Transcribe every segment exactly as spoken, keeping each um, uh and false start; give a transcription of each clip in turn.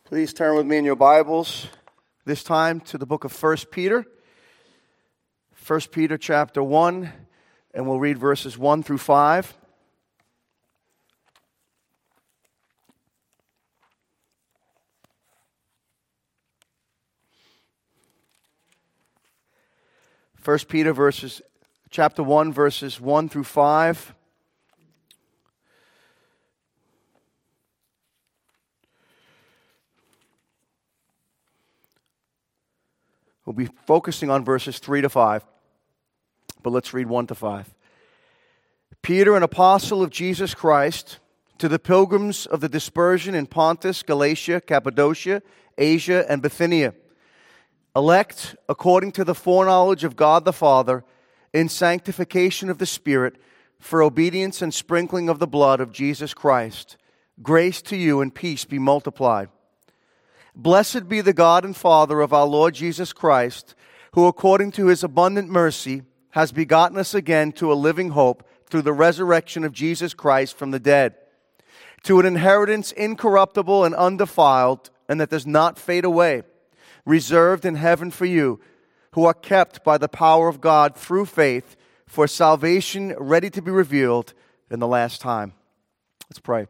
Please turn with me in your Bibles, this time to the book of First Peter. First Peter chapter one, and we'll read verses one through five. First Peter verses, chapter one, verses one through five. We'll be focusing on verses three to five, but let's read one to five. Peter, an apostle of Jesus Christ, to the pilgrims of the dispersion in Pontus, Galatia, Cappadocia, Asia, and Bithynia, elect according to the foreknowledge of God the Father, in sanctification of the Spirit, for obedience and sprinkling of the blood of Jesus Christ, grace to you and peace be multiplied. Blessed be the God and Father of our Lord Jesus Christ, who according to His abundant mercy has begotten us again to a living hope through the resurrection of Jesus Christ from the dead, to an inheritance incorruptible and undefiled, and that does not fade away, reserved in heaven for you, who are kept by the power of God through faith for salvation ready to be revealed in the last time. Let's pray.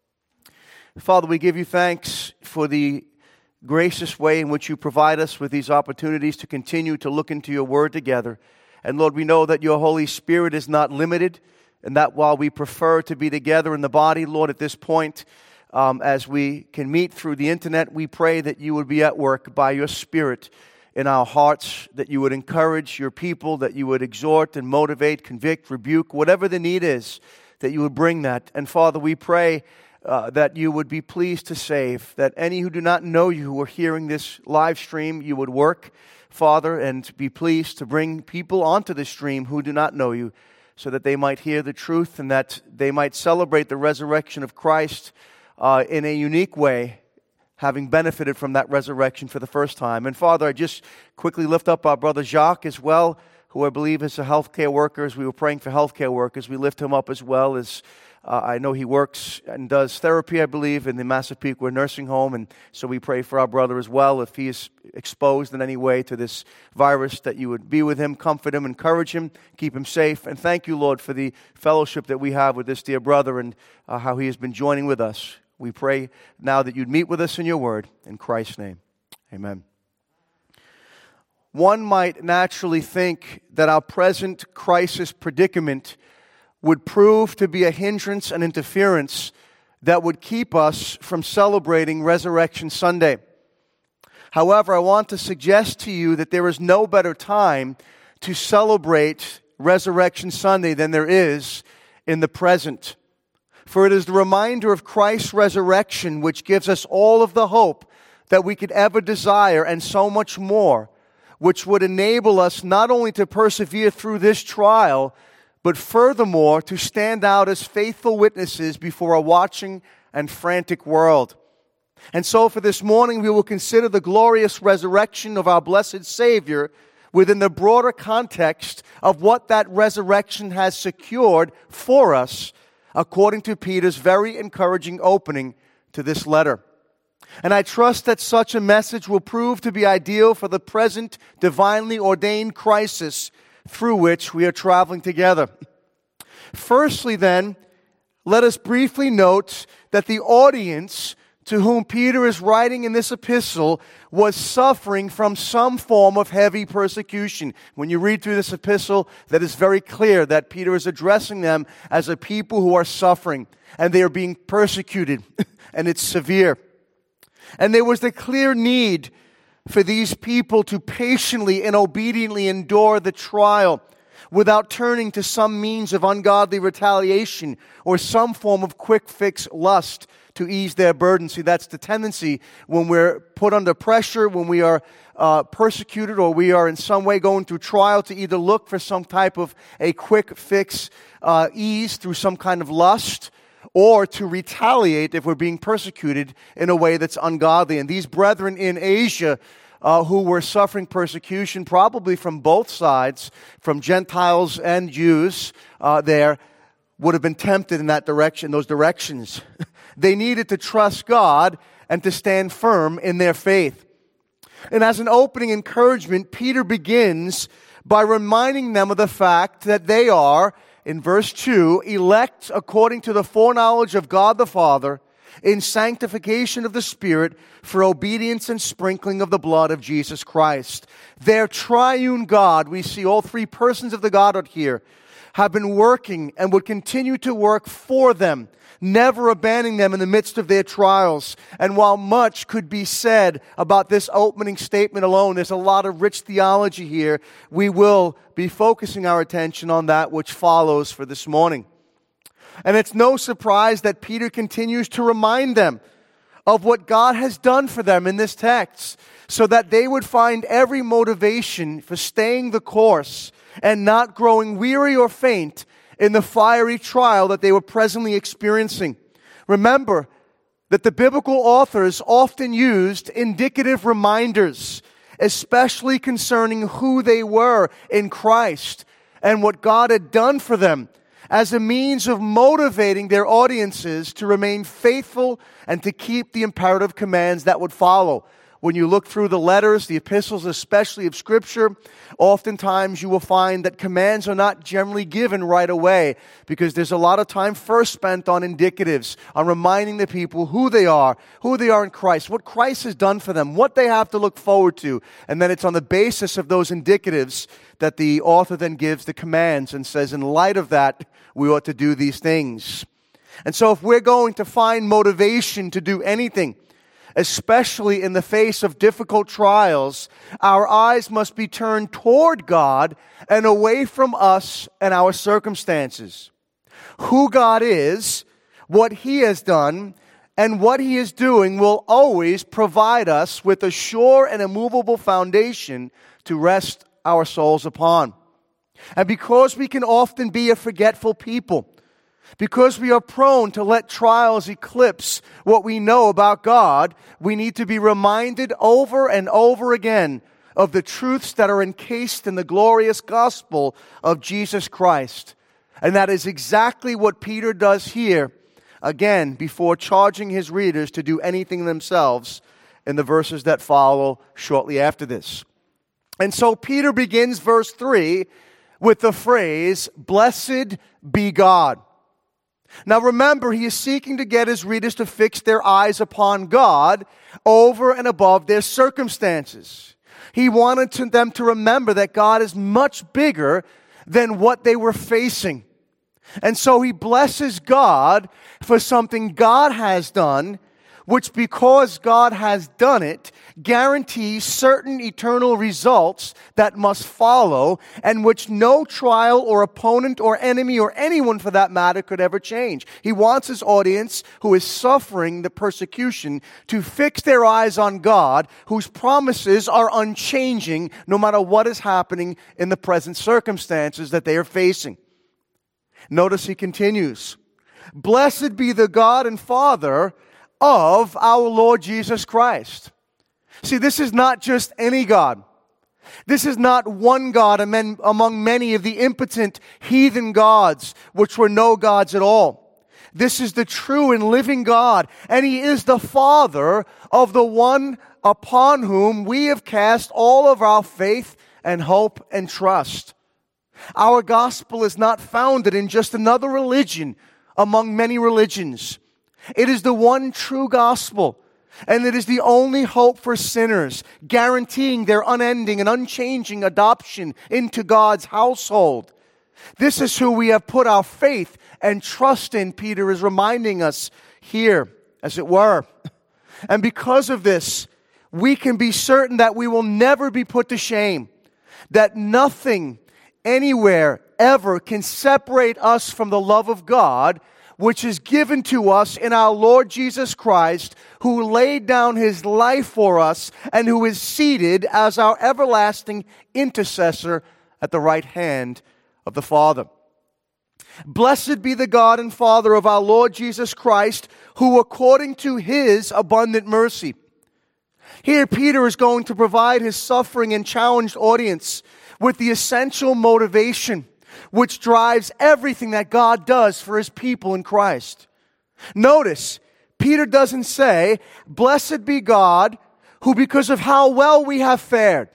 Father, we give you thanks for the gracious way in which you provide us with these opportunities to continue to look into your word together. And Lord, we know that your Holy Spirit is not limited, and that while we prefer to be together in the body, Lord, at this point, um, as we can meet through the internet, we pray that you would be at work by your Spirit in our hearts, that you would encourage your people, that you would exhort and motivate, convict, rebuke, whatever the need is, that you would bring that. And Father, we pray Uh, that you would be pleased to save, that any who do not know you who are hearing this live stream, you would work, Father, and be pleased to bring people onto the stream who do not know you, so that they might hear the truth and that they might celebrate the resurrection of Christ uh, in a unique way, having benefited from that resurrection for the first time. And Father, I just quickly lift up our brother Jacques as well, who I believe is a healthcare worker. As we were praying for healthcare workers, we lift him up as well as Uh, I know he works and does therapy, I believe, in the Massapequa nursing home, and so we pray for our brother as well. If he is exposed in any way to this virus, that you would be with him, comfort him, encourage him, keep him safe. And thank you, Lord, for the fellowship that we have with this dear brother and uh, how he has been joining with us. We pray now that you'd meet with us in your word. In Christ's name, amen. One might naturally think that our present crisis predicament would prove to be a hindrance and interference that would keep us from celebrating Resurrection Sunday. However, I want to suggest to you that there is no better time to celebrate Resurrection Sunday than there is in the present. For it is the reminder of Christ's resurrection which gives us all of the hope that we could ever desire and so much more, which would enable us not only to persevere through this trial, but furthermore, to stand out as faithful witnesses before a watching and frantic world. And so for this morning, we will consider the glorious resurrection of our blessed Savior within the broader context of what that resurrection has secured for us, according to Peter's very encouraging opening to this letter. And I trust that such a message will prove to be ideal for the present divinely ordained crisis through which we are traveling together. Firstly, then, let us briefly note that the audience to whom Peter is writing in this epistle was suffering from some form of heavy persecution. When you read through this epistle, that is very clear that Peter is addressing them as a people who are suffering, and they are being persecuted, and it's severe. And there was the clear need for these people to patiently and obediently endure the trial without turning to some means of ungodly retaliation or some form of quick fix lust to ease their burden. See, that's the tendency when we're put under pressure, when we are uh, persecuted or we are in some way going through trial, to either look for some type of a quick fix uh, ease through some kind of lust, or to retaliate if we're being persecuted in a way that's ungodly. And these brethren in Asia uh, who were suffering persecution, probably from both sides, from Gentiles and Jews uh, there, would have been tempted in that direction, those directions. They needed to trust God and to stand firm in their faith. And as an opening encouragement, Peter begins by reminding them of the fact that they are, in verse two, elect according to the foreknowledge of God the Father, in sanctification of the Spirit, for obedience and sprinkling of the blood of Jesus Christ. Their triune God, we see all three persons of the Godhead here, have been working and would continue to work for them, never abandoning them in the midst of their trials. And while much could be said about this opening statement alone, there's a lot of rich theology here. We will be focusing our attention on that which follows for this morning. And it's no surprise that Peter continues to remind them of what God has done for them in this text, so that they would find every motivation for staying the course and not growing weary or faint in the fiery trial that they were presently experiencing. Remember that the biblical authors often used indicative reminders, especially concerning who they were in Christ and what God had done for them, as a means of motivating their audiences to remain faithful and to keep the imperative commands that would follow. When you look through the letters, the epistles especially of Scripture, oftentimes you will find that commands are not generally given right away, because there's a lot of time first spent on indicatives, on reminding the people who they are, who they are in Christ, what Christ has done for them, what they have to look forward to. And then it's on the basis of those indicatives that the author then gives the commands and says, in light of that, we ought to do these things. And so if we're going to find motivation to do anything, especially in the face of difficult trials, our eyes must be turned toward God and away from us and our circumstances. Who God is, what He has done, and what He is doing will always provide us with a sure and immovable foundation to rest our souls upon. And because we can often be a forgetful people, because we are prone to let trials eclipse what we know about God, we need to be reminded over and over again of the truths that are encased in the glorious gospel of Jesus Christ. And that is exactly what Peter does here, again, before charging his readers to do anything themselves in the verses that follow shortly after this. And so Peter begins verse three with the phrase, "Blessed be God." Now remember, he is seeking to get his readers to fix their eyes upon God over and above their circumstances. He wanted to, them to remember that God is much bigger than what they were facing. And so he blesses God for something God has done, which, because God has done it, guarantees certain eternal results that must follow, and which no trial or opponent or enemy or anyone for that matter could ever change. He wants his audience who is suffering the persecution to fix their eyes on God, whose promises are unchanging no matter what is happening in the present circumstances that they are facing. Notice he continues, "Blessed be the God and Father of our Lord Jesus Christ." See, this is not just any God. This is not one God among many of the impotent heathen gods, which were no gods at all. This is the true and living God, and He is the Father of the one upon whom we have cast all of our faith and hope and trust. Our gospel is not founded in just another religion among many religions. It is the one true gospel, and it is the only hope for sinners, guaranteeing their unending and unchanging adoption into God's household. This is who we have put our faith and trust in, Peter is reminding us here, as it were. And because of this, we can be certain that we will never be put to shame, that nothing anywhere ever can separate us from the love of God, which is given to us in our Lord Jesus Christ, who laid down His life for us and who is seated as our everlasting intercessor at the right hand of the Father. Blessed be the God and Father of our Lord Jesus Christ, who according to His abundant mercy. Here Peter is going to provide his suffering and challenged audience with the essential motivation which drives everything that God does for His people in Christ. Notice, Peter doesn't say, blessed be God, who because of how well we have fared,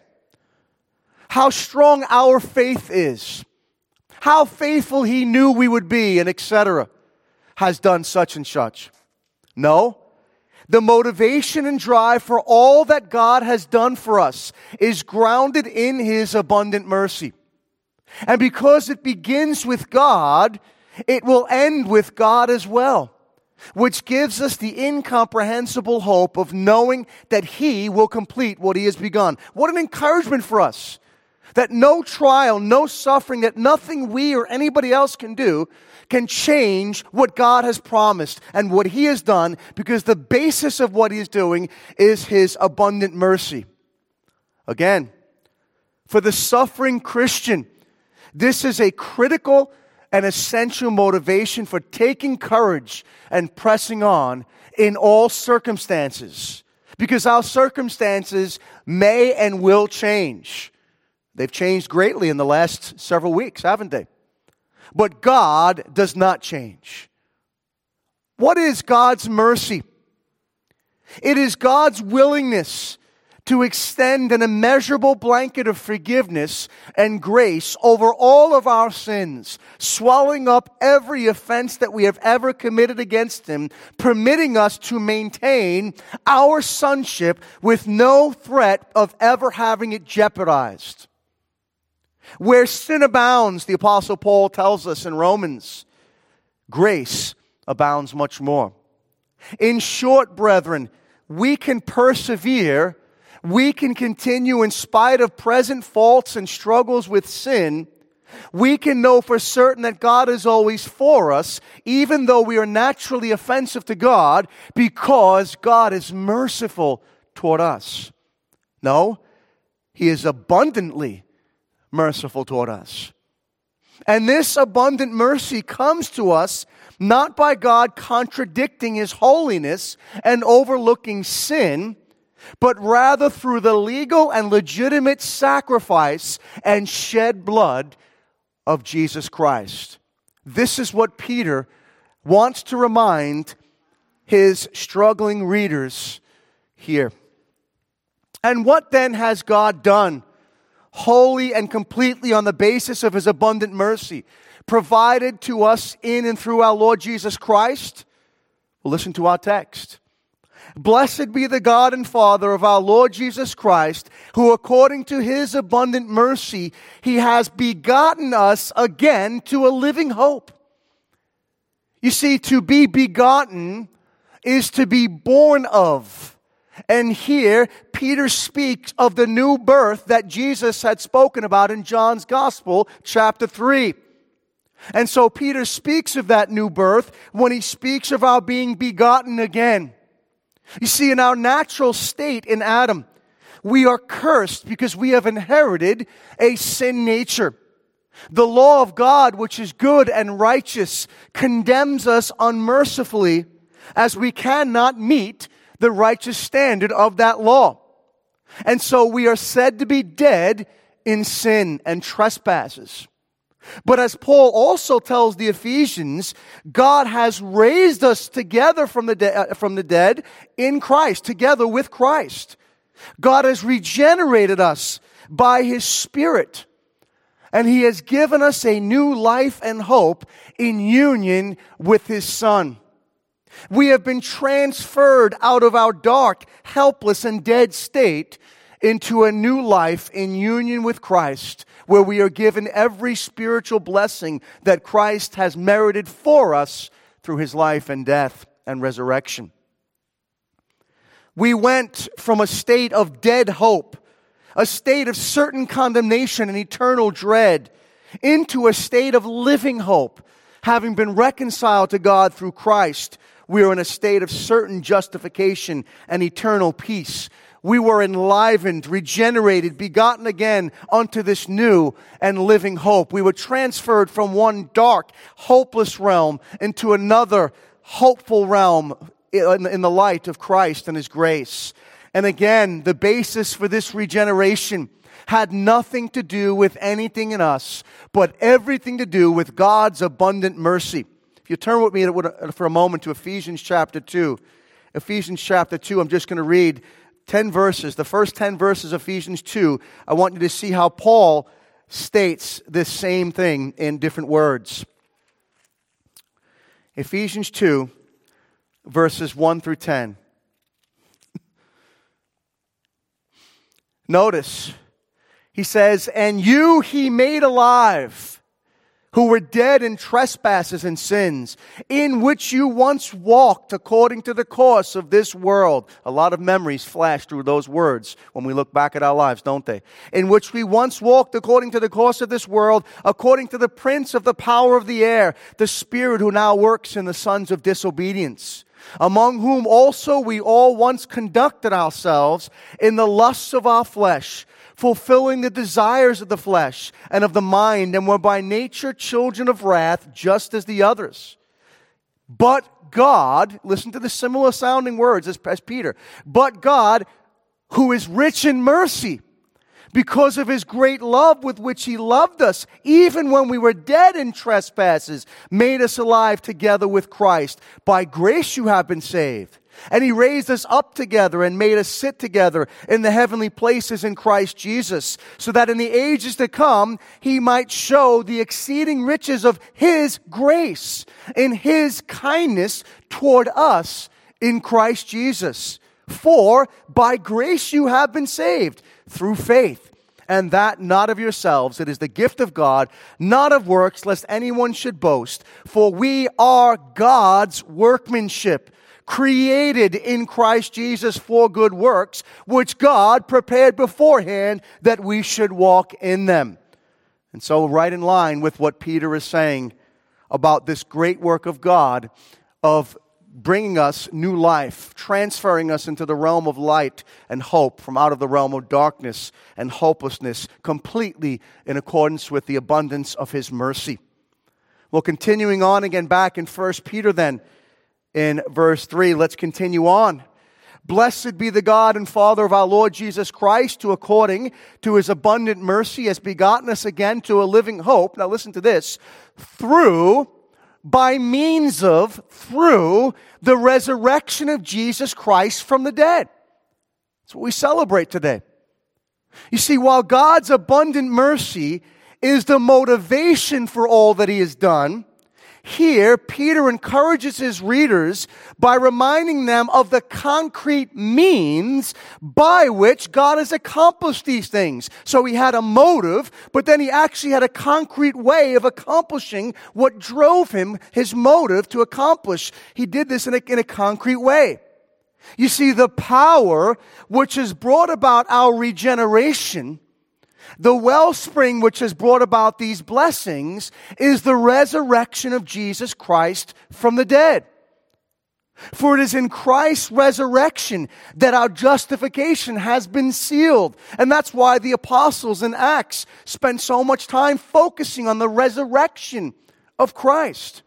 how strong our faith is, how faithful he knew we would be, and et cetera, has done such and such. No. The motivation and drive for all that God has done for us is grounded in His abundant mercy. And because it begins with God, it will end with God as well, which gives us the incomprehensible hope of knowing that He will complete what He has begun. What an encouragement for us, that no trial, no suffering, that nothing we or anybody else can do can change what God has promised and what He has done, because the basis of what He is doing is His abundant mercy. Again, for the suffering Christian, this is a critical and essential motivation for taking courage and pressing on in all circumstances, because our circumstances may and will change. They've changed greatly in the last several weeks, haven't they? But God does not change. What is God's mercy? It is God's willingness to extend an immeasurable blanket of forgiveness and grace over all of our sins, swallowing up every offense that we have ever committed against Him, permitting us to maintain our sonship with no threat of ever having it jeopardized. Where sin abounds, the Apostle Paul tells us in Romans, grace abounds much more. In short, brethren, we can persevere, we can continue in spite of present faults and struggles with sin. We can know for certain that God is always for us, even though we are naturally offensive to God, because God is merciful toward us. No, He is abundantly merciful toward us. And this abundant mercy comes to us not by God contradicting His holiness and overlooking sin, but rather through the legal and legitimate sacrifice and shed blood of Jesus Christ. This is what Peter wants to remind his struggling readers here. And what then has God done wholly and completely on the basis of His abundant mercy provided to us in and through our Lord Jesus Christ? Well, listen to our text. Blessed be the God and Father of our Lord Jesus Christ, who according to His abundant mercy, He has begotten us again to a living hope. You see, to be begotten is to be born of. And here, Peter speaks of the new birth that Jesus had spoken about in John's Gospel, chapter three. And so Peter speaks of that new birth when he speaks of our being begotten again. You see, in our natural state in Adam, we are cursed because we have inherited a sin nature. The law of God, which is good and righteous, condemns us unmercifully as we cannot meet the righteous standard of that law. And so we are said to be dead in sin and trespasses. But as Paul also tells the Ephesians, God has raised us together from the, de- uh, from the dead in Christ, together with Christ. God has regenerated us by His Spirit. And He has given us a new life and hope in union with His Son. We have been transferred out of our dark, helpless, and dead state into a new life in union with Christ, where we are given every spiritual blessing that Christ has merited for us through His life and death and resurrection. We went from a state of dead hope, a state of certain condemnation and eternal dread, into a state of living hope. Having been reconciled to God through Christ, we are in a state of certain justification and eternal peace. We were enlivened, regenerated, begotten again unto this new and living hope. We were transferred from one dark, hopeless realm into another hopeful realm in the light of Christ and His grace. And again, the basis for this regeneration had nothing to do with anything in us, but everything to do with God's abundant mercy. If If you turn with me for a moment to Ephesians chapter two. Ephesians chapter two, I'm just going to read ten verses. The first ten verses of Ephesians two, I want you to see how Paul states this same thing in different words. Ephesians two, verses one through ten. Notice, he says, "And you he made alive, who were dead in trespasses and sins, in which you once walked according to the course of this world." A lot of memories flash through those words when we look back at our lives, don't they? "In which we once walked according to the course of this world, according to the prince of the power of the air, the spirit who now works in the sons of disobedience, among whom also we all once conducted ourselves in the lusts of our flesh, fulfilling the desires of the flesh and of the mind, and were by nature children of wrath, just as the others. But God," listen to the similar sounding words as, as Peter, "but God, who is rich in mercy, because of his great love with which he loved us, even when we were dead in trespasses, made us alive together with Christ. By grace you have been saved. And he raised us up together and made us sit together in the heavenly places in Christ Jesus, so that in the ages to come he might show the exceeding riches of his grace in his kindness toward us in Christ Jesus. For by grace you have been saved through faith, and that not of yourselves. It is the gift of God, not of works, lest anyone should boast. For we are God's workmanship, created in Christ Jesus for good works, which God prepared beforehand that we should walk in them." And so right in line with what Peter is saying about this great work of God of bringing us new life, transferring us into the realm of light and hope from out of the realm of darkness and hopelessness, completely in accordance with the abundance of his mercy. Well, continuing on again back in First Peter then, in verse three, let's continue on. "Blessed be the God and Father of our Lord Jesus Christ, who according to his abundant mercy has begotten us again to a living hope." Now listen to this. "Through, by means of, through the resurrection of Jesus Christ from the dead." That's what we celebrate today. You see, while God's abundant mercy is the motivation for all that he has done, here, Peter encourages his readers by reminding them of the concrete means by which God has accomplished these things. So he had a motive, but then he actually had a concrete way of accomplishing what drove him, his motive to accomplish. He did this in a, in a concrete way. You see, the power which has brought about our regeneration, the wellspring which has brought about these blessings, is the resurrection of Jesus Christ from the dead. For it is in Christ's resurrection that our justification has been sealed. And that's why the apostles in Acts spent so much time focusing on the resurrection of Christ.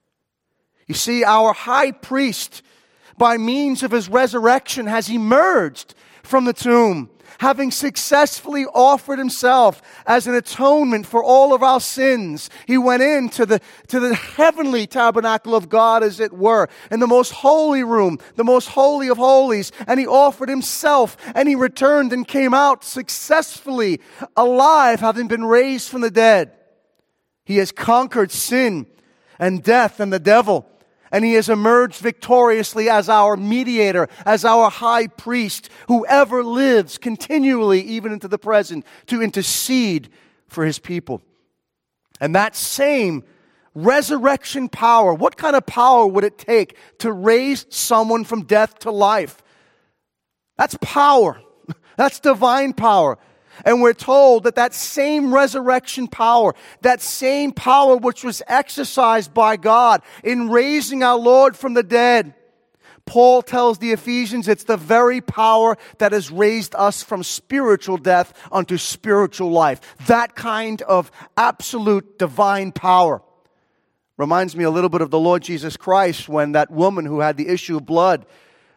You see, our high priest, by means of his resurrection, has emerged from the tomb, having successfully offered himself as an atonement for all of our sins. He went into the, to the heavenly tabernacle of God, as it were, in the most holy room, the most holy of holies, and he offered himself, and he returned and came out successfully alive, having been raised from the dead. He has conquered sin and death and the devil, and he has emerged victoriously as our mediator, as our high priest, who ever lives continually, even into the present, to intercede for his people. And that same resurrection power, what kind of power would it take to raise someone from death to life? That's power. That's divine power. And we're told that that same resurrection power, that same power which was exercised by God in raising our Lord from the dead, Paul tells the Ephesians it's the very power that has raised us from spiritual death unto spiritual life. That kind of absolute divine power. Reminds me a little bit of the Lord Jesus Christ when that woman who had the issue of blood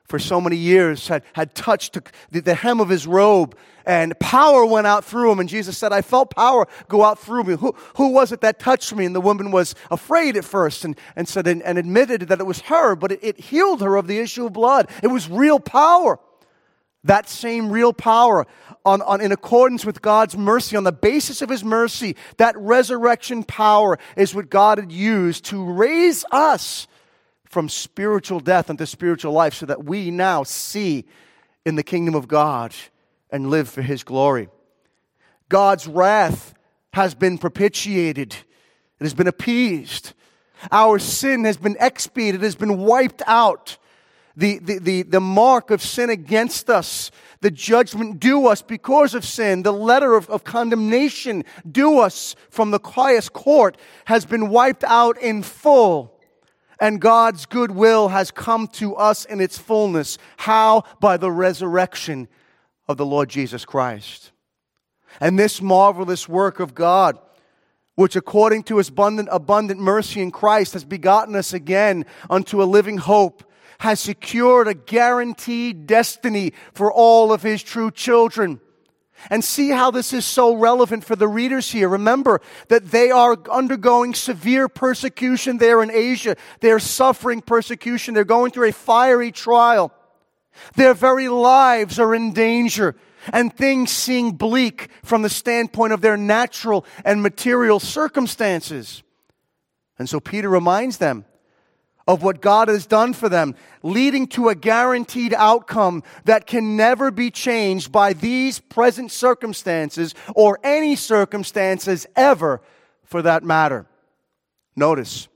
for so many years had, had touched the, the hem of his robe, and power went out through him. And Jesus said, I felt power go out through me. Who, who was it that touched me? And the woman was afraid at first and, and said and, and admitted that it was her, but it, it healed her of the issue of blood. It was real power. That same real power, on, on, in accordance with God's mercy, on the basis of His mercy, that resurrection power is what God had used to raise us from spiritual death unto spiritual life, so that we now see in the kingdom of God and live for His glory. God's wrath has been propitiated. It has been appeased. Our sin has been expiated. It has been wiped out. The, the, the, the mark of sin against us, the judgment due us because of sin, the letter of, of condemnation due us from the highest court has been wiped out in full. And God's goodwill has come to us in its fullness. How? By the resurrection of the Lord Jesus Christ. And this marvelous work of God, which according to His abundant, abundant mercy in Christ has begotten us again unto a living hope, has secured a guaranteed destiny for all of His true children. And see how this is so relevant for the readers here. Remember that they are undergoing severe persecution there in Asia. They're suffering persecution. They're going through a fiery trial. Their very lives are in danger. And things seem bleak from the standpoint of their natural and material circumstances. And so Peter reminds them of what God has done for them, leading to a guaranteed outcome that can never be changed by these present circumstances or any circumstances ever for that matter. Notice,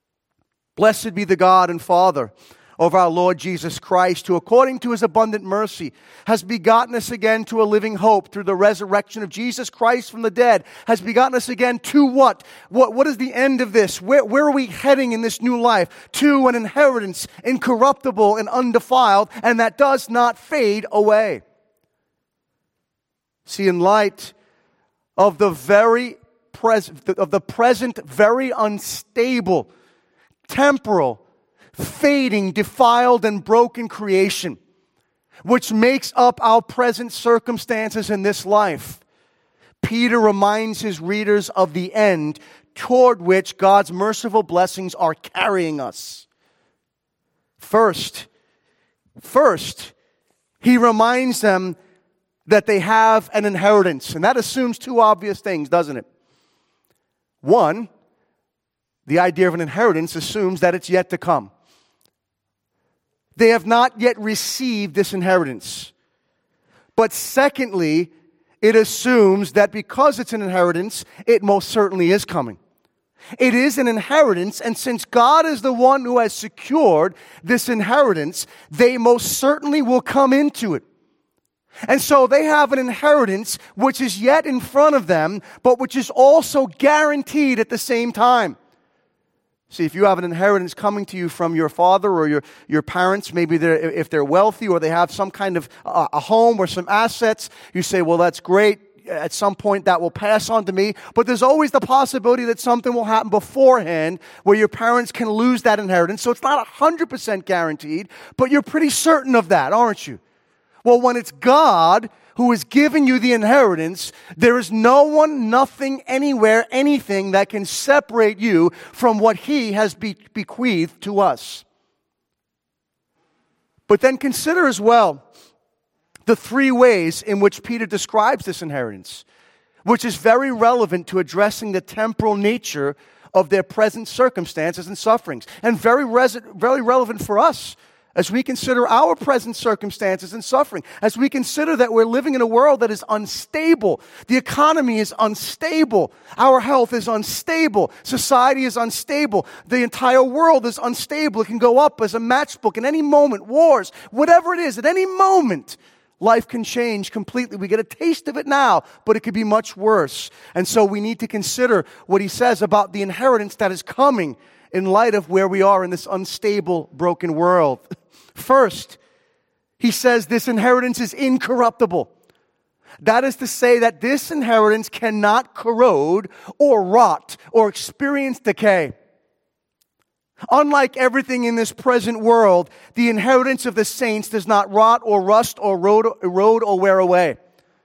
blessed be the God and Father of our Lord Jesus Christ, who according to His abundant mercy has begotten us again to a living hope through the resurrection of Jesus Christ from the dead, has begotten us again to what? What, what is the end of this? Where, where are we heading in this new life? To an inheritance incorruptible and undefiled, and that does not fade away. See, in light of the very present, of the present very unstable, temporal, fading, defiled, and broken creation, which makes up our present circumstances in this life, Peter reminds his readers of the end toward which God's merciful blessings are carrying us. First, first, he reminds them that they have an inheritance, and that assumes two obvious things, doesn't it? One, the idea of an inheritance assumes that it's yet to come. They have not yet received this inheritance. But secondly, it assumes that because it's an inheritance, it most certainly is coming. It is an inheritance, and since God is the one who has secured this inheritance, they most certainly will come into it. And so they have an inheritance which is yet in front of them, but which is also guaranteed at the same time. See, if you have an inheritance coming to you from your father or your, your parents, maybe they're, if they're wealthy or they have some kind of uh, a home or some assets, you say, well, that's great. At some point that will pass on to me. But there's always the possibility that something will happen beforehand where your parents can lose that inheritance. So it's not one hundred percent guaranteed, but you're pretty certain of that, aren't you? Well, when it's God who is giving you the inheritance, there is no one, nothing, anywhere, anything that can separate you from what He has be- bequeathed to us. But then consider as well the three ways in which Peter describes this inheritance, which is very relevant to addressing the temporal nature of their present circumstances and sufferings, and very, res- very relevant for us as we consider our present circumstances and suffering, as we consider that we're living in a world that is unstable. The economy is unstable. Our health is unstable. Society is unstable. The entire world is unstable. It can go up as a matchbook in any moment. Wars, whatever it is, at any moment, life can change completely. We get a taste of it now, but it could be much worse. And so we need to consider what he says about the inheritance that is coming in light of where we are in this unstable, broken world. First, he says this inheritance is incorruptible. That is to say that this inheritance cannot corrode or rot or experience decay. Unlike everything in this present world, the inheritance of the saints does not rot or rust or erode, erode or wear away.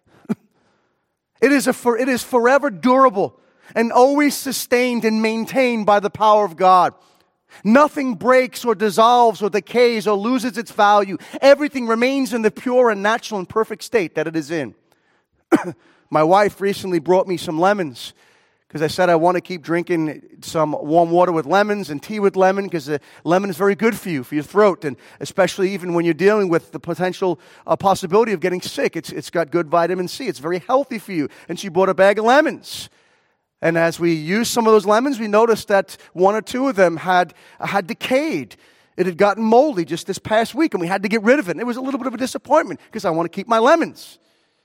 It is, a for, it is forever durable and always sustained and maintained by the power of God. Nothing breaks or dissolves or decays or loses its value. Everything remains in the pure and natural and perfect state that it is in. My wife recently brought me some lemons because I said I want to keep drinking some warm water with lemons and tea with lemon because the lemon is very good for you, for your throat, and especially even when you're dealing with the potential uh, possibility of getting sick. It's, it's got good vitamin C. It's very healthy for you. And she bought a bag of lemons. And as we used some of those lemons, we noticed that one or two of them had, had decayed. It had gotten moldy just this past week, and we had to get rid of it. And it was a little bit of a disappointment because I want to keep my lemons.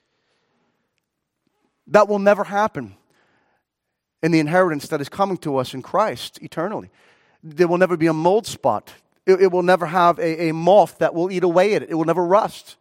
That will never happen in the inheritance that is coming to us in Christ eternally. There will never be a mold spot. It, it will never have a, a moth that will eat away at it. It will never rust.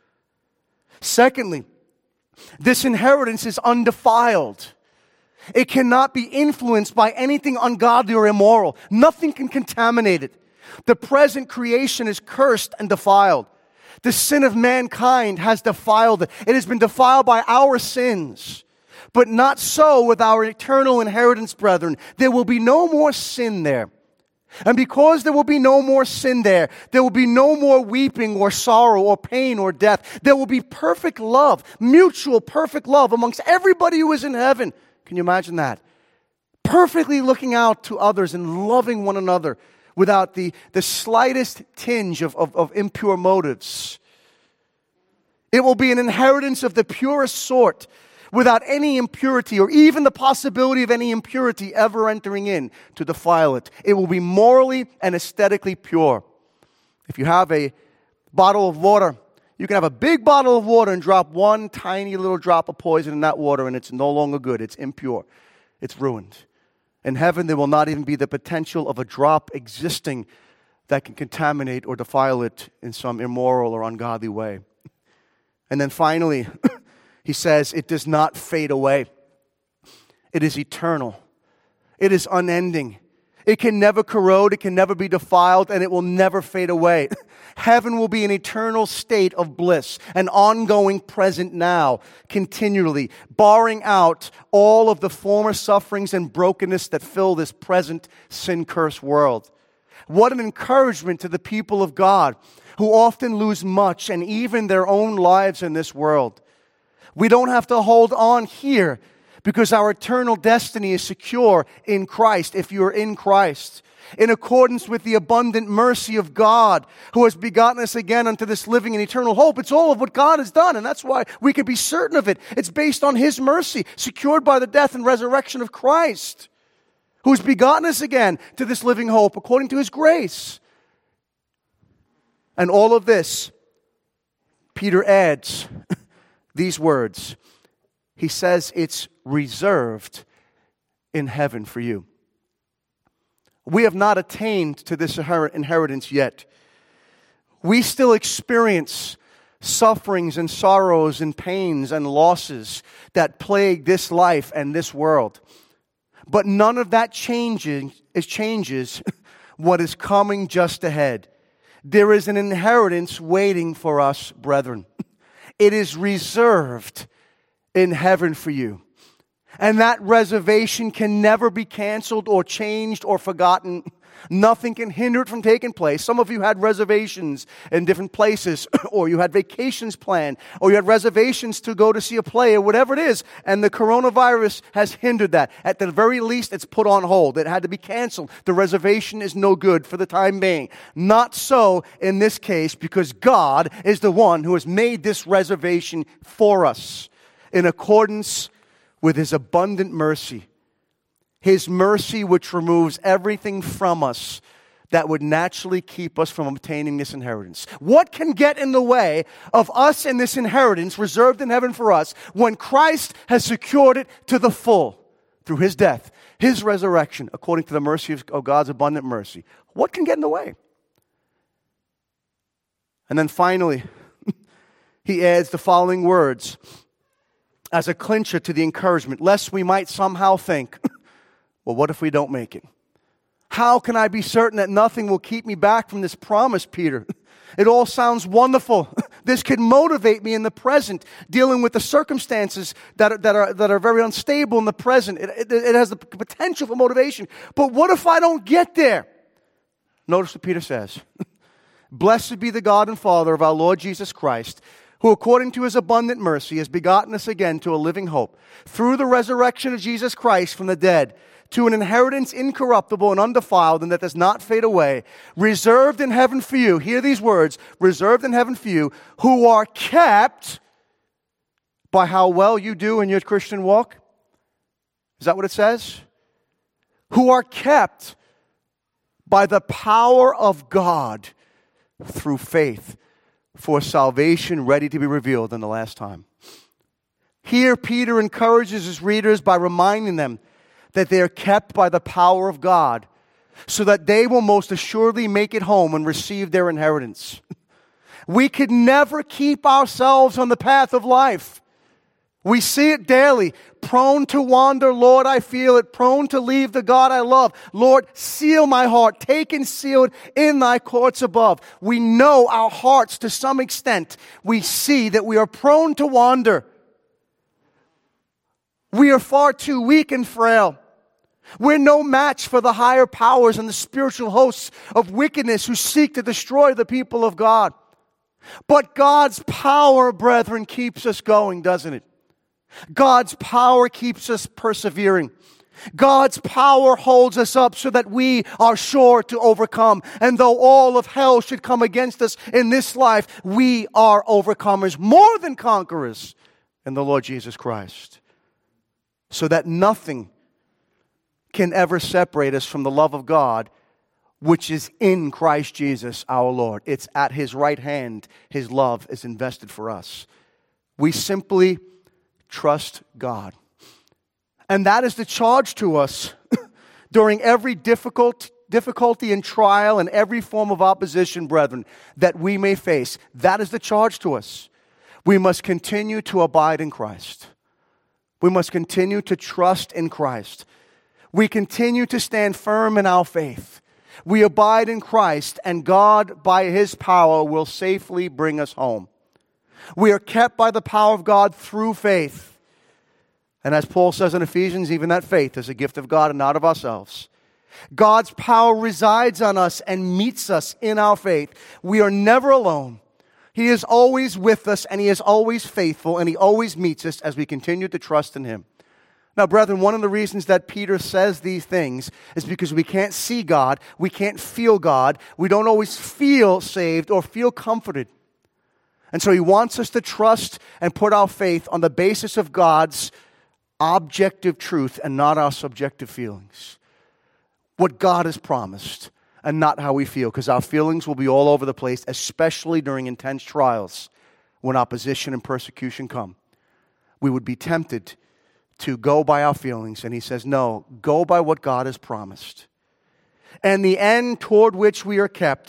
Secondly, this inheritance is undefiled. It cannot be influenced by anything ungodly or immoral. Nothing can contaminate it. The present creation is cursed and defiled. The sin of mankind has defiled it. It has been defiled by our sins. But not so with our eternal inheritance, brethren. There will be no more sin there. And because there will be no more sin there, there will be no more weeping or sorrow or pain or death. There will be perfect love, mutual perfect love amongst everybody who is in heaven. Can you imagine that? Perfectly looking out to others and loving one another without the, the slightest tinge of, of, of impure motives. It will be an inheritance of the purest sort, without any impurity or even the possibility of any impurity ever entering in to defile it. It will be morally and aesthetically pure. If you have a bottle of water, you can have a big bottle of water and drop one tiny little drop of poison in that water and it's no longer good. It's impure. It's ruined. In heaven, there will not even be the potential of a drop existing that can contaminate or defile it in some immoral or ungodly way. And then finally, he says, it does not fade away. It is eternal. It is unending. It can never corrode, it can never be defiled, and it will never fade away. Heaven will be an eternal state of bliss, an ongoing present now, continually, barring out all of the former sufferings and brokenness that fill this present sin-cursed world. What an encouragement to the people of God, who often lose much and even their own lives in this world. We don't have to hold on here because our eternal destiny is secure in Christ, if you're in Christ, in accordance with the abundant mercy of God, who has begotten us again unto this living and eternal hope. It's all of what God has done, and that's why we can be certain of it. It's based on His mercy, secured by the death and resurrection of Christ, who has begotten us again to this living hope according to His grace. And all of this, Peter adds these words. He says it's reserved in heaven for you. We have not attained to this inheritance yet. We still experience sufferings and sorrows and pains and losses that plague this life and this world. But none of that changes, it changes what is coming just ahead. There is an inheritance waiting for us, brethren. It is reserved in heaven for you. And that reservation can never be canceled or changed or forgotten. Nothing can hinder it from taking place. Some of you had reservations in different places, or you had vacations planned, or you had reservations to go to see a play, or whatever it is, and the coronavirus has hindered that. At the very least, it's put on hold. It had to be canceled. The reservation is no good for the time being. Not so in this case, because God is the one who has made this reservation for us in accordance with His abundant mercy. His mercy which removes everything from us that would naturally keep us from obtaining this inheritance. What can get in the way of us and this inheritance reserved in heaven for us when Christ has secured it to the full through His death, His resurrection, according to the mercy of God's abundant mercy? What can get in the way? And then finally, he adds the following words as a clincher to the encouragement, lest we might somehow think, well, what if we don't make it? How can I be certain that nothing will keep me back from this promise, Peter? It all sounds wonderful. This could motivate me in the present, dealing with the circumstances that are, that are, that are very unstable in the present. It, it, it has the potential for motivation. But what if I don't get there? Notice what Peter says. Blessed be the God and Father of our Lord Jesus Christ, who according to his abundant mercy has begotten us again to a living hope, through the resurrection of Jesus Christ from the dead, to an inheritance incorruptible and undefiled, and that does not fade away, reserved in heaven for you. Hear these words, reserved in heaven for you, who are kept by how well you do in your Christian walk. Is that what it says? Who are kept by the power of God through faith for salvation ready to be revealed in the last time. Here, Peter encourages his readers by reminding them that they are kept by the power of God, so that they will most assuredly make it home and receive their inheritance. We could never keep ourselves on the path of life. We see it daily. Prone to wander, Lord, I feel it. Prone to leave the God I love. Lord, seal my heart. Take and seal it in thy courts above. We know our hearts to some extent. We see that we are prone to wander. We are far too weak and frail. We're no match for the higher powers and the spiritual hosts of wickedness who seek to destroy the people of God. But God's power, brethren, keeps us going, doesn't it? God's power keeps us persevering. God's power holds us up so that we are sure to overcome. And though all of hell should come against us in this life, we are overcomers, more than conquerors in the Lord Jesus Christ. So that nothing can ever separate us from the love of God, which is in Christ Jesus our Lord. It's at his right hand his love is invested for us. We simply trust God. And that is the charge to us during every difficult, difficulty and trial and every form of opposition, brethren, that we may face. That is the charge to us. We must continue to abide in Christ. We must continue to trust in Christ. We continue to stand firm in our faith. We abide in Christ, and God, by his power, will safely bring us home. We are kept by the power of God through faith. And as Paul says in Ephesians, even that faith is a gift of God and not of ourselves. God's power resides on us and meets us in our faith. We are never alone. He is always with us, and he is always faithful, and he always meets us as we continue to trust in him. Now, brethren, one of the reasons that Peter says these things is because we can't see God, we can't feel God, we don't always feel saved or feel comforted. And so he wants us to trust and put our faith on the basis of God's objective truth and not our subjective feelings. What God has promised and not how we feel, because our feelings will be all over the place, especially during intense trials when opposition and persecution come. We would be tempted to go by our feelings, and he says, no, go by what God has promised. And the end toward which we are kept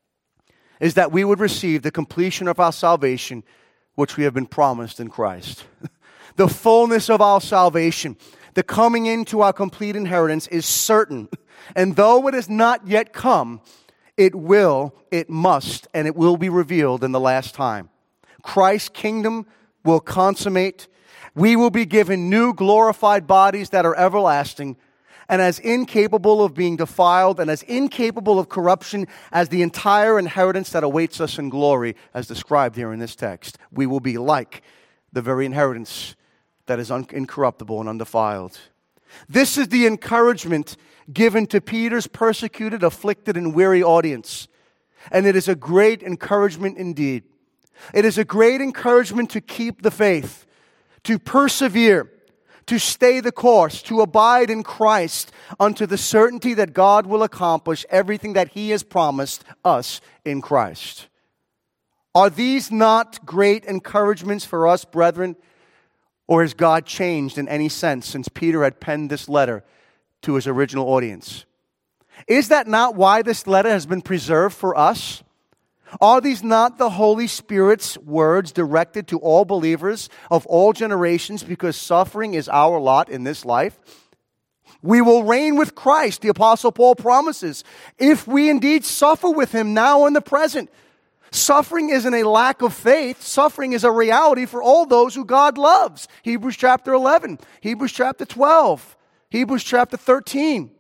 is that we would receive the completion of our salvation, which we have been promised in Christ. The fullness of our salvation, the coming into our complete inheritance is certain. And though it has not yet come, it will, it must, and it will be revealed in the last time. Christ's kingdom will consummate. We will be given new glorified bodies that are everlasting and as incapable of being defiled and as incapable of corruption as the entire inheritance that awaits us in glory, as described here in this text. We will be like the very inheritance that is un- incorruptible and undefiled. This is the encouragement given to Peter's persecuted, afflicted, and weary audience. And it is a great encouragement indeed. It is a great encouragement to keep the faith, to persevere, to stay the course, to abide in Christ unto the certainty that God will accomplish everything that he has promised us in Christ. Are these not great encouragements for us, brethren? Or has God changed in any sense since Peter had penned this letter to his original audience? Is that not why this letter has been preserved for us? Are these not the Holy Spirit's words directed to all believers of all generations because suffering is our lot in this life? We will reign with Christ, the Apostle Paul promises, if we indeed suffer with him now in the present. Suffering isn't a lack of faith. Suffering is a reality for all those who God loves. Hebrews chapter eleven, Hebrews chapter twelve, Hebrews chapter thirteen.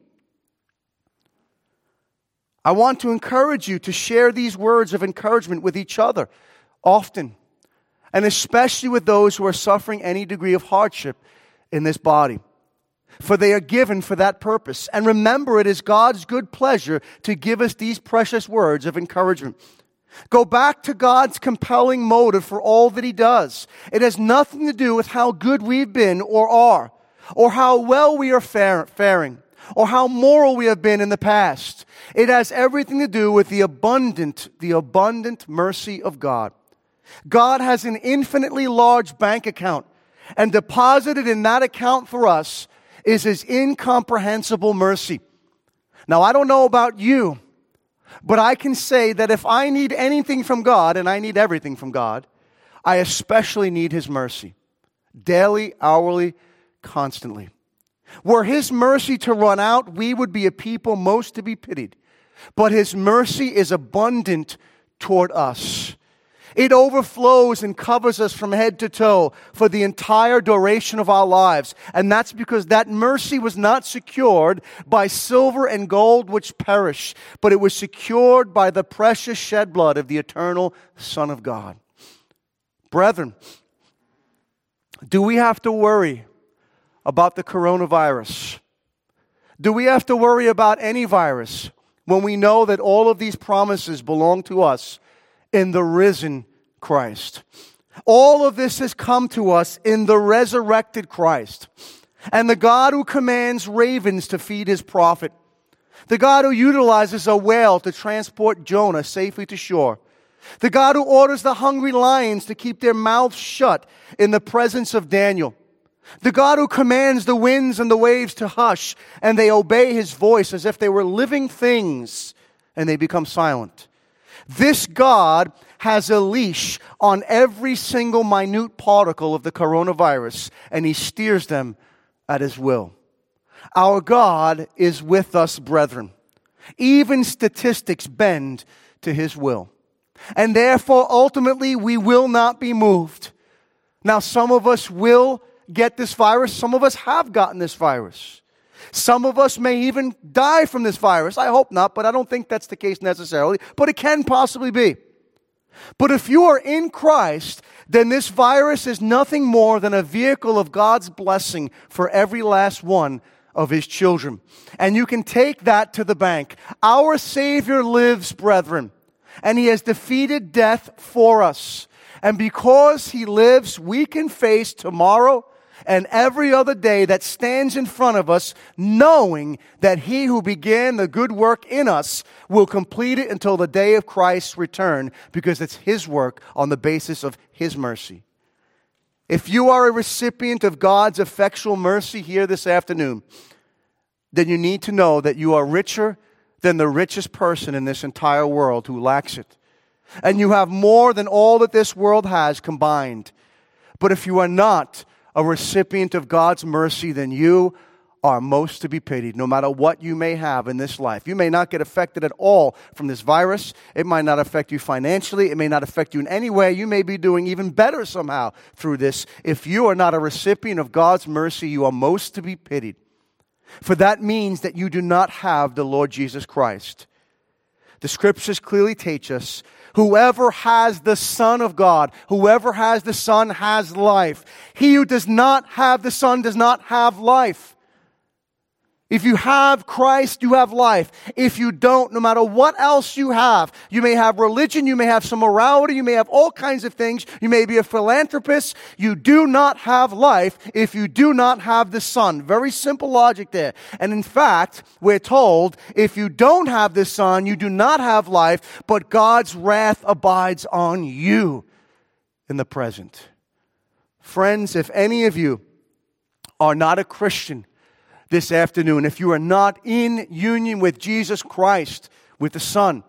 I want to encourage you to share these words of encouragement with each other often, and especially with those who are suffering any degree of hardship in this body. For they are given for that purpose. And remember, it is God's good pleasure to give us these precious words of encouragement. Go back to God's compelling motive for all that He does. It has nothing to do with how good we've been or are, or how well we are fare- faring, or how moral we have been in the past. It has everything to do with the abundant, the abundant mercy of God. God has an infinitely large bank account, and deposited in that account for us is His incomprehensible mercy. Now, I don't know about you, but I can say that if I need anything from God, and I need everything from God, I especially need His mercy. Daily, hourly, constantly. Were His mercy to run out, we would be a people most to be pitied. But His mercy is abundant toward us. It overflows and covers us from head to toe for the entire duration of our lives. And that's because that mercy was not secured by silver and gold which perish, but it was secured by the precious shed blood of the eternal Son of God. Brethren, do we have to worry about the coronavirus? Do we have to worry about any virus when we know that all of these promises belong to us in the risen Christ? All of this has come to us in the resurrected Christ. And the God who commands ravens to feed His prophet, the God who utilizes a whale to transport Jonah safely to shore, the God who orders the hungry lions to keep their mouths shut in the presence of Daniel, the God who commands the winds and the waves to hush, and they obey His voice as if they were living things, and they become silent. This God has a leash on every single minute particle of the coronavirus, and He steers them at His will. Our God is with us, brethren. Even statistics bend to His will. And therefore, ultimately, we will not be moved. Now, some of us will get this virus. Some of us have gotten this virus. Some of us may even die from this virus. I hope not, but I don't think that's the case necessarily. But it can possibly be. But if you are in Christ, then this virus is nothing more than a vehicle of God's blessing for every last one of His children. And you can take that to the bank. Our Savior lives, brethren, and He has defeated death for us. And because He lives, we can face tomorrow and every other day that stands in front of us, knowing that He who began the good work in us will complete it until the day of Christ's return, because it's His work on the basis of His mercy. If you are a recipient of God's effectual mercy here this afternoon, then you need to know that you are richer than the richest person in this entire world who lacks it. And you have more than all that this world has combined. But if you are not a recipient of God's mercy, then you are most to be pitied, no matter what you may have in this life. You may not get affected at all from this virus. It might not affect you financially. It may not affect you in any way. You may be doing even better somehow through this. If you are not a recipient of God's mercy, you are most to be pitied. For that means that you do not have the Lord Jesus Christ. The Scriptures clearly teach us, whoever has the Son of God, whoever has the Son has life. He who does not have the Son does not have life. If you have Christ, you have life. If you don't, no matter what else you have, you may have religion, you may have some morality, you may have all kinds of things, you may be a philanthropist, you do not have life if you do not have the Son. Very simple logic there. And in fact, we're told, if you don't have the Son, you do not have life, but God's wrath abides on you in the present. Friends, if any of you are not a Christian this afternoon, if you are not in union with Jesus Christ, with the Son,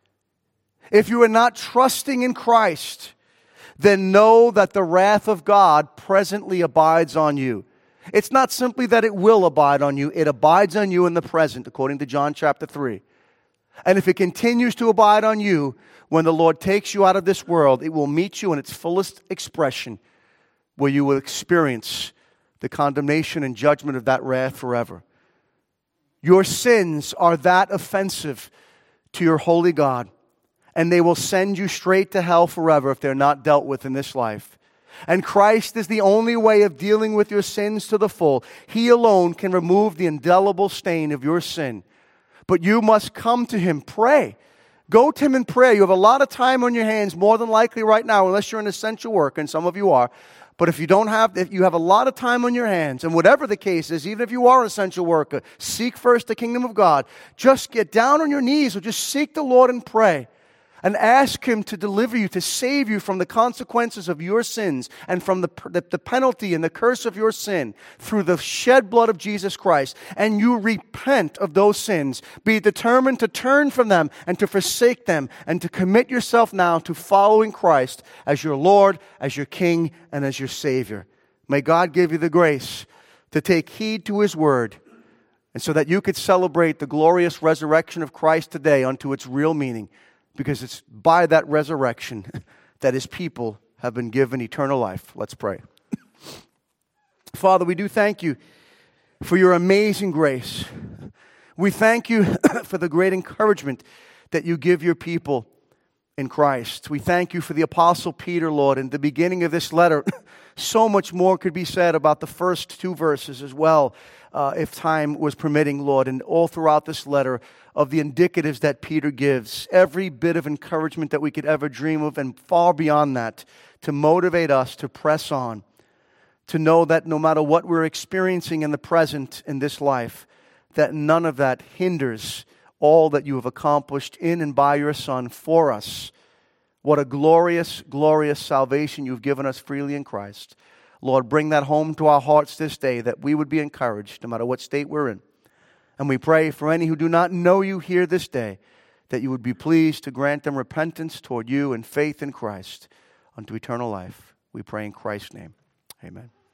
if you are not trusting in Christ, then know that the wrath of God presently abides on you. It's not simply that it will abide on you, it abides on you in the present, according to John chapter three. And if it continues to abide on you, when the Lord takes you out of this world, it will meet you in its fullest expression, where you will experience the condemnation and judgment of that wrath forever. Your sins are that offensive to your holy God, and they will send you straight to hell forever if they're not dealt with in this life. And Christ is the only way of dealing with your sins to the full. He alone can remove the indelible stain of your sin. But you must come to Him. Pray. Go to Him in prayer. You have a lot of time on your hands, more than likely right now, unless you're an essential worker, and some of you are. But if you don't have, if you have a lot of time on your hands, and whatever the case is, even if you are an essential worker, seek first the kingdom of God. Just get down on your knees or just seek the Lord and pray. And ask Him to deliver you, to save you from the consequences of your sins and from the, the, the penalty and the curse of your sin through the shed blood of Jesus Christ. And you repent of those sins. Be determined to turn from them and to forsake them and to commit yourself now to following Christ as your Lord, as your King, and as your Savior. May God give you the grace to take heed to His word, and so that you could celebrate the glorious resurrection of Christ today unto its real meaning. Because it's by that resurrection that His people have been given eternal life. Let's pray. Father, we do thank You for Your amazing grace. We thank You for the great encouragement that You give Your people in Christ. We thank You for the Apostle Peter, Lord. In the beginning of this letter, so much more could be said about the first two verses as well, uh, if time was permitting, Lord. And all throughout this letter, of the indicatives that Peter gives, every bit of encouragement that we could ever dream of, and far beyond that, to motivate us to press on, to know that no matter what we're experiencing in the present in this life, that none of that hinders all that You have accomplished in and by Your Son for us. What a glorious, glorious salvation You've given us freely in Christ. Lord, bring that home to our hearts this day, that we would be encouraged no matter what state we're in. And we pray for any who do not know You here this day, that You would be pleased to grant them repentance toward You and faith in Christ unto eternal life. We pray in Christ's name. Amen.